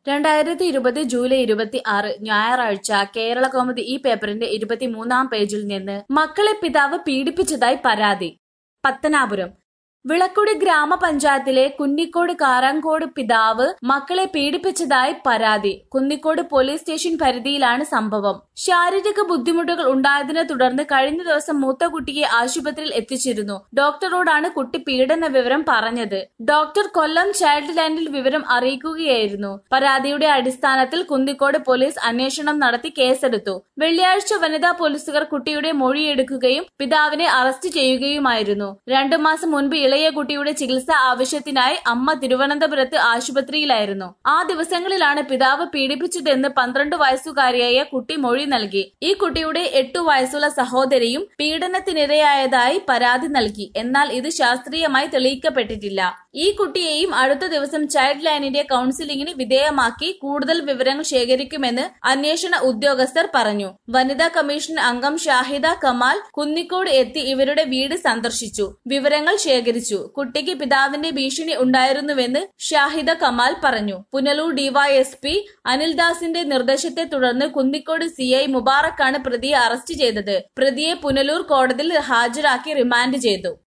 2020 July 26 ഞായറാഴ്ച കേരളകൗമുദി ഈ പേപ്പറിന്റെ 23-ാം പേജിൽ നിന്ന് മക്കളെ പിതാവ് പീഡിപ്പിച്ചതായി പരാതി. പത്തനാപുരം വിളക്കുടി ഗ്രാമപഞ്ചായത്തിലെ കുന്നിക്കോട് കാരാങ്കോട് പിതാവ് മക്കളെ പീഡിപ്പിച്ചതായി പരാതി. കുന്നിക്കോട് പോലീസ് സ്റ്റേഷൻ പരിധിയിലാണ് സംഭവം. ശാരീരിക ബുദ്ധിമുട്ടുകൾ ഉണ്ടായതിനെ തുടർന്ന് കഴിഞ്ഞ ദിവസം മൂത്ത കുട്ടിയെ ആശുപത്രിയിൽ എത്തിച്ചിരുന്നു. ഡോക്ടറോടാണ് കുട്ടി പീഡന വിവരം പറഞ്ഞത്. ഡോക്ടർ കൊല്ലം ചൈൽഡ് ലൈനിൽ വിവരം അറിയിക്കുകയായിരുന്നു. പരാതിയുടെ അടിസ്ഥാനത്തിൽ കുന്നിക്കോട് പോലീസ് അന്വേഷണം നടത്തി കേസെടുത്തു. വെള്ളിയാഴ്ച വനിതാ പോലീസുകാർ കുട്ടിയുടെ മൊഴിയെടുക്കുകയും പിതാവിനെ അറസ്റ്റ് ചെയ്യുകയുമായിരുന്നു. 2 മാസം മുൻപ് ഇളയ കുട്ടിയുടെ ചികിത്സാ ആവശ്യത്തിനായി അമ്മ തിരുവനന്തപുരത്ത് ആശുപത്രിയിലായിരുന്നു. ആ ദിവസങ്ങളിലാണ് പിതാവ് പീഡിപ്പിച്ചതെന്ന് 12 വയസ്സുകാരിയായ കുട്ടി മൊഴി നൽകി. ഈ കുട്ടിയുടെ 8 വയസ്സുള്ള സഹോദരിയും പീഡനത്തിനിരയായതായി പരാതി നൽകി. എന്നാൽ ഇത് ശാസ്ത്രീയമായി തെളിയിക്കപ്പെട്ടിട്ടില്ല. ഈ കുട്ടിയെയും അടുത്ത ദിവസം ചൈൽഡ് ലൈനിന്റെ കൌൺസിലിംഗിന് വിധേയമാക്കി കൂടുതൽ വിവരങ്ങൾ ശേഖരിക്കുമെന്ന് അന്വേഷണ ഉദ്യോഗസ്ഥർ പറഞ്ഞു. വനിതാ കമ്മീഷൻ അംഗം ഷാഹിദ കമാൽ കുന്നിക്കോട് എത്തി ഇവരുടെ വീട് സന്ദർശിച്ചു. വിവരങ്ങൾ ശേഖരിച്ചു. കുട്ടിക്ക് പിതാവിന്റെ ഭീഷണി ഉണ്ടായിരുന്നുവെന്ന് ഷാഹിദ കമാൽ പറഞ്ഞു. പുനലൂർ ഡിവൈഎസ്പി അനിൽദാസിന്റെ നിർദ്ദേശത്തെ തുടർന്ന് കുന്നിക്കോട് സിഐ മുബാറക്കാണ് പ്രതിയെ അറസ്റ്റ് ചെയ്തത്. പ്രതിയെ പുനലൂർ കോടതിയിൽ ഹാജരാക്കി റിമാൻഡ് ചെയ്തു.